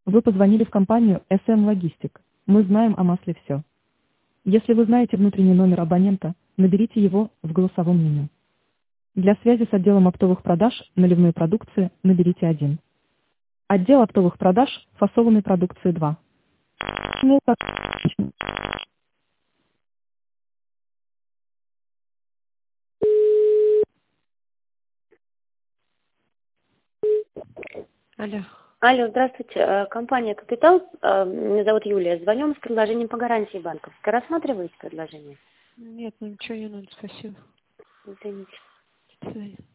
Вы позвонили в компанию SM Logistic. Мы знаем о масле все. Если вы знаете внутренний номер абонента, наберите его в голосовом меню. Для связи с отделом оптовых продаж наливной продукции наберите 1. Отдел оптовых продаж фасованной продукции 2. Алло. Алло, здравствуйте. Компания «Капитал». Меня зовут Юлия. Звоню с предложением по гарантии банковской. Рассматриваете предложение? Нет, ну ничего не надо, спасибо. Извините. До свидания.